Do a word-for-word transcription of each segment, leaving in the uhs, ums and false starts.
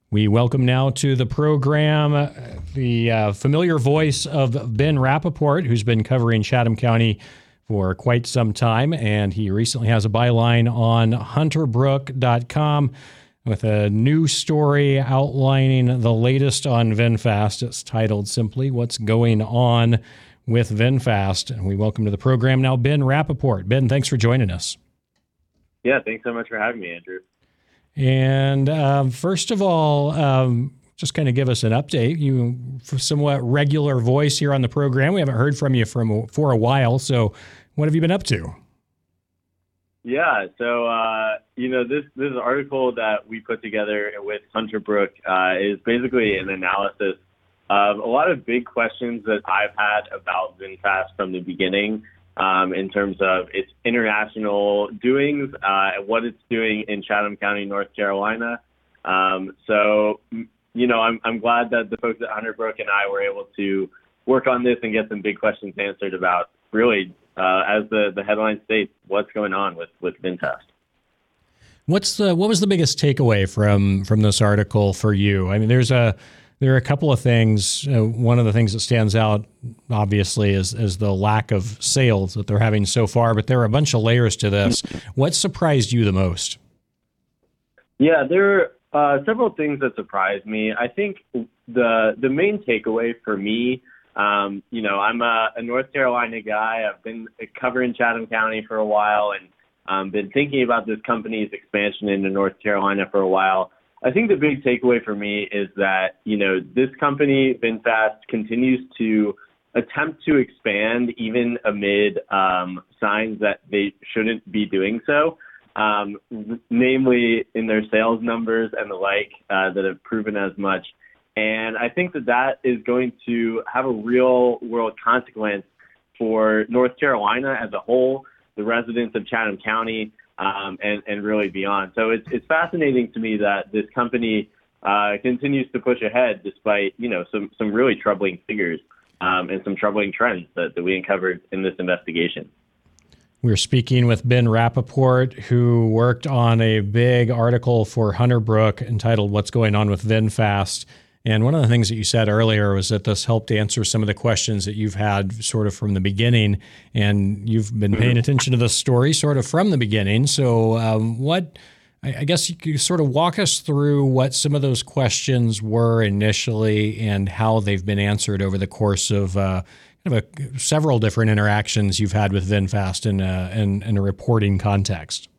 We welcome now to the program uh, the uh, familiar voice of Ben Rappaport, who's been covering Chatham County for quite some time, and he recently has a byline on hunter brook dot com with a new story outlining the latest on VinFast. It's titled simply, What's Going On with VinFast? And we welcome to the program now Ben Rappaport. Ben, thanks for joining us. Yeah, thanks so much for having me, Andrew. And um, first of all, um, just kind of give us an update. You, somewhat regular voice here on the program. We haven't heard from you from for a while. So, what have you been up to? Yeah, so uh, you know this this article that we put together with Hunter Brook uh, is basically an analysis of a lot of big questions that I've had about VinFast from the beginning. Um, in terms of its international doings uh, and what it's doing in Chatham County, North Carolina. Um, so, you know, I'm, I'm glad that the folks at Hunter Brook and I were able to work on this and get some big questions answered about really, uh, as the, the headline states, what's going on with, with VinFast. What's the, what was the biggest takeaway from, from this article for you? I mean, there's a, There are a couple of things. Uh, one of the things that stands out, obviously, is, is the lack of sales that they're having so far, but there are a bunch of layers to this. What surprised you the most? Yeah, there are uh, several things that surprised me. I think the the main takeaway for me, um, you know, I'm a, a North Carolina guy. I've been covering Chatham County for a while and um, been thinking about this company's expansion into North Carolina for a while. I think the big takeaway for me is that, you know, this company, VinFast, continues to attempt to expand even amid um, signs that they shouldn't be doing so, um, namely in their sales numbers and the like uh, that have proven as much. And I think that that is going to have a real world consequence for North Carolina as a whole, the residents of Chatham County, Um, and, and really beyond. So it's it's fascinating to me that this company uh, continues to push ahead despite, you know, some, some really troubling figures um, and some troubling trends that, that we uncovered in this investigation. We're speaking with Ben Rappaport, who worked on a big article for Hunter Brook entitled What's Going On with VinFast. And one of the things that you said earlier was that this helped answer some of the questions that you've had sort of from the beginning, and you've been paying attention to the story sort of from the beginning. So um, what, I guess you could sort of walk us through what some of those questions were initially and how they've been answered over the course of uh, kind of a, several different interactions you've had with VinFast in a, in, in a reporting context.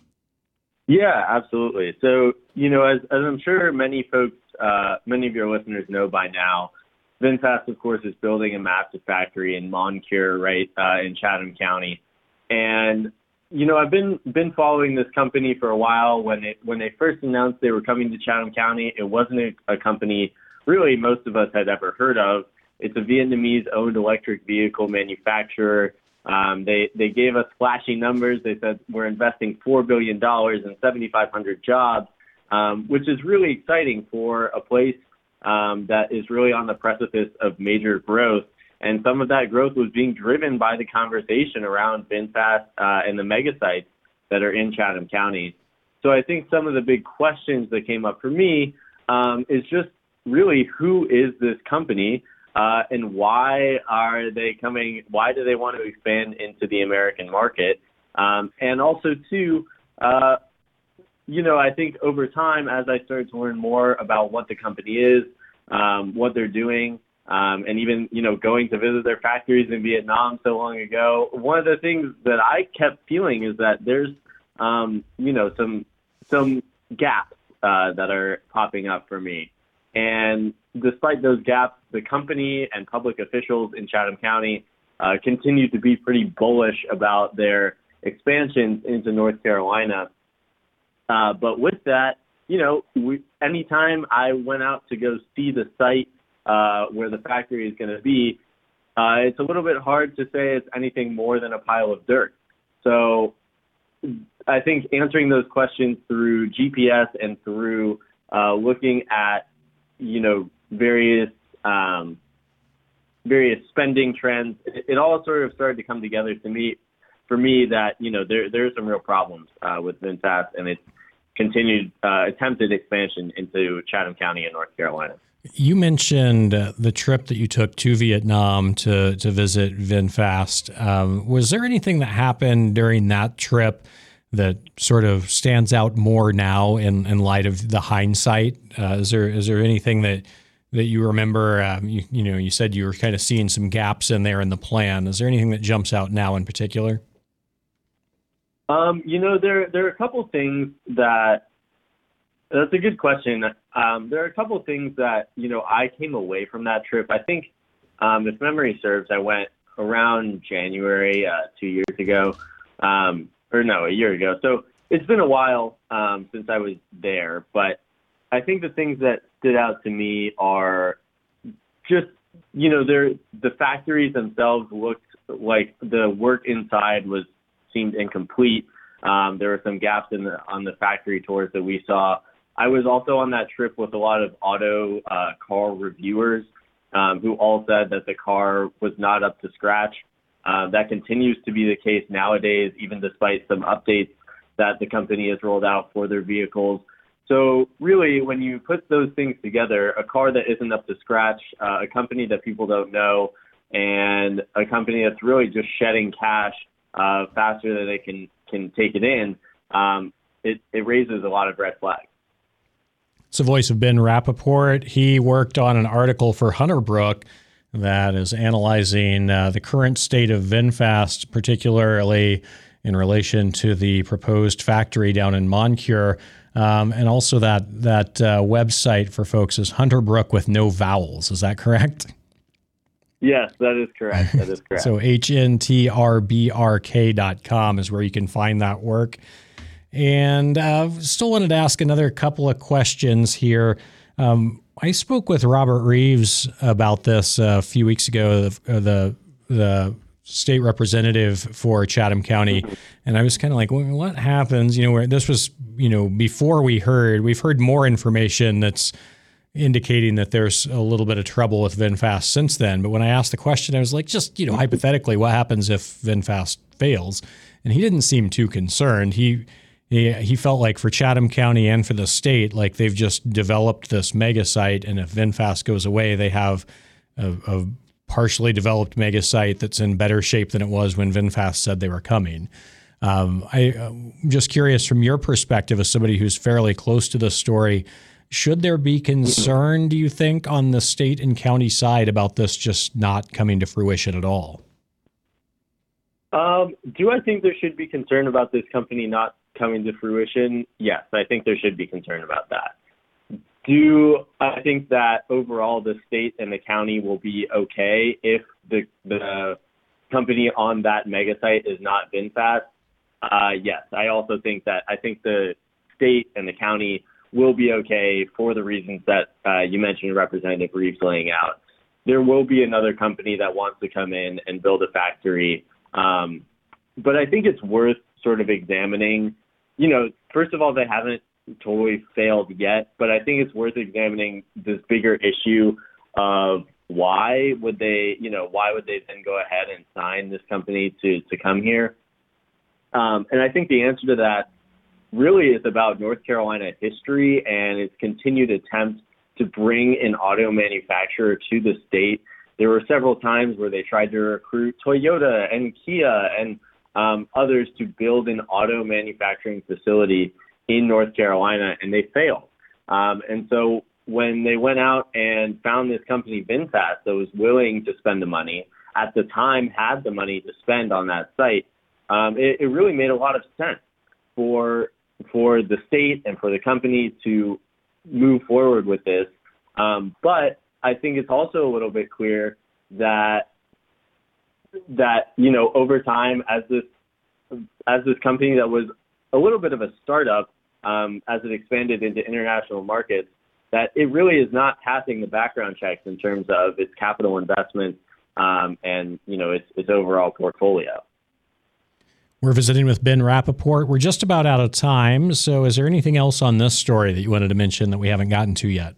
Yeah, absolutely. So, you know, as, as I'm sure many folks, uh, many of your listeners know by now, VinFast, of course, is building a massive factory in Moncure, right, uh, in Chatham County. And, you know, I've been been following this company for a while. When it when they first announced they were coming to Chatham County, it wasn't a, a company really most of us had ever heard of. It's a Vietnamese-owned electric vehicle manufacturer. Um, they, they gave us flashy numbers. They said we're investing four billion dollars in seventy-five hundred jobs, um, which is really exciting for a place um, that is really on the precipice of major growth. And some of that growth was being driven by the conversation around VinFast uh, and the mega sites that are in Chatham County. So I think some of the big questions that came up for me um, is just really, who is this company? Uh, and why are they coming? Why do they want to expand into the American market? Um, and also, too, uh, you know, I think over time, as I started to learn more about what the company is, um, what they're doing, um, and even, you know, going to visit their factories in Vietnam so long ago, one of the things that I kept feeling is that there's, um, you know, some some gaps uh, that are popping up for me. And despite those gaps, the company and public officials in Chatham County uh, continue to be pretty bullish about their expansions into North Carolina. Uh, but with that, you know, we, anytime I went out to go see the site uh, where the factory is going to be, uh, it's a little bit hard to say it's anything more than a pile of dirt. So I think answering those questions through G P S and through uh, looking at, you know, various um, various spending trends, it, it all sort of started to come together to me, for me that, you know, there there are some real problems uh, with VinFast and its continued uh, attempted expansion into Chatham County in North Carolina. You mentioned uh, the trip that you took to Vietnam to to visit VinFast. Um, was there anything that happened during that trip that sort of stands out more now in, in light of the hindsight? Uh, is there is there anything that that you remember? Um, you, you know, you said you were kind of seeing some gaps in there in the plan. Is there anything that jumps out now in particular? Um, you know, there there are a couple things that. That's a good question. Um, there are a couple of things that, you know, I came away from that trip. I think, um, if memory serves, I went around January uh, two years ago, um, or no, a year ago. So it's been a while um, since I was there. But I think the things that stood out to me are just, you know, they're, the factories themselves looked like the work inside was seemed incomplete. Um, there were some gaps in the, on the factory tours that we saw. I was also on that trip with a lot of auto uh, car reviewers um, who all said that the car was not up to scratch. Uh, that continues to be the case nowadays, even despite some updates that the company has rolled out for their vehicles. So really, when you put those things together, a car that isn't up to scratch, uh, a company that people don't know, and a company that's really just shedding cash uh, faster than they can, can take it in, um, it, it raises a lot of red flags. It's the voice of Ben Rappaport. He worked on an article for Hunter Brook that is analyzing uh, the current state of VinFast, particularly in relation to the proposed factory down in Moncure. Um, and also that that uh, website for folks is Hunter Brook with no vowels. Is that correct? Yes, that is correct. That is correct. So H N T R B R K dot com is where you can find that work. And uh, still wanted to ask another couple of questions here. Um, I spoke with Robert Reeves about this a few weeks ago, the the, the state representative for Chatham County, and I was kind of like, well, what happens? You know, where this was, you know, before we heard, we've heard more information that's indicating that there's a little bit of trouble with VinFast since then. But when I asked the question, I was like, just, you know, hypothetically, what happens if VinFast fails? And he didn't seem too concerned. He He, he felt like for Chatham County and for the state, like they've just developed this mega site, and if VinFast goes away, they have a, a partially developed mega site that's in better shape than it was when VinFast said they were coming. Um, I, I'm just curious from your perspective as somebody who's fairly close to this story, should there be concern, do you think, on the state and county side about this just not coming to fruition at all? Um, do I think there should be concern about this company not coming to fruition? Yes, I think there should be concern about that. Do I think that overall the state and the county will be okay if the the company on that mega site is not VinFast? Uh, yes, I also think that I think the state and the county will be okay for the reasons that uh, you mentioned Representative Reeves laying out. There will be another company that wants to come in and build a factory. Um, but I think it's worth sort of examining, you know, first of all, they haven't totally failed yet, but I think it's worth examining this bigger issue of why would they, you know, why would they then go ahead and sign this company to, to come here? Um, and I think the answer to that really is about North Carolina history and its continued attempt to bring an auto manufacturer to the state. There were several times where they tried to recruit Toyota and Kia and um, others to build an auto manufacturing facility in North Carolina, and they failed. Um, and so when they went out and found this company, VinFast, that was willing to spend the money, at the time had the money to spend on that site, um, it, it really made a lot of sense for for the state and for the company to move forward with this. Um, but I think it's also a little bit clear that that you know over time, as this as this company that was a little bit of a startup, um, as it expanded into international markets, that it really is not passing the background checks in terms of its capital investment um, and you know its its overall portfolio. We're visiting with Ben Rappaport. We're just about out of time. So is there anything else on this story that you wanted to mention that we haven't gotten to yet?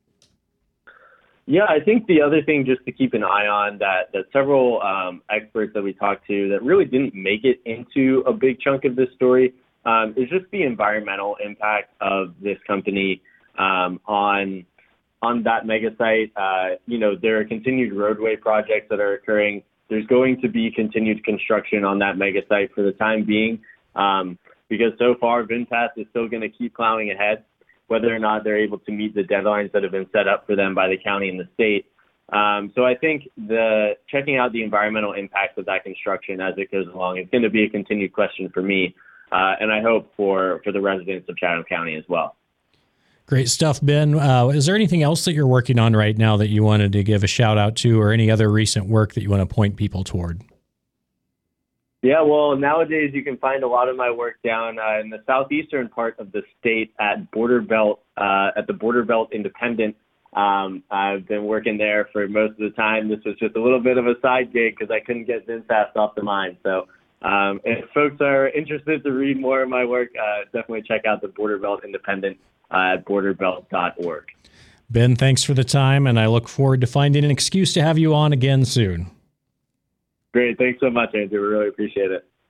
Yeah, I think the other thing just to keep an eye on that, that several um, experts that we talked to that really didn't make it into a big chunk of this story um, is just the environmental impact of this company um, on on that mega site. Uh, you know, there are continued roadway projects that are occurring. There's going to be continued construction on that mega site for the time being, um, because so far VinFast is still going to keep plowing ahead, whether or not they're able to meet the deadlines that have been set up for them by the county and the state. Um, so I think the checking out the environmental impacts of that construction as it goes along is going to be a continued question for me, uh, and I hope for, for the residents of Chatham County as well. Great stuff, Ben. Uh, is there anything else that you're working on right now that you wanted to give a shout out to, or any other recent work that you want to point people toward? Yeah, well, nowadays you can find a lot of my work down uh, in the southeastern part of the state at Border Belt, uh, at the Border Belt Independent. Um, I've been working there for most of the time. This was just a little bit of a side gig because I couldn't get VinFast off the mind. So um, if folks are interested to read more of my work, uh, definitely check out the Border Belt Independent uh, at border belt dot org. Ben, thanks for the time, and I look forward to finding an excuse to have you on again soon. Great. Thanks so much, Andrew. We really appreciate it.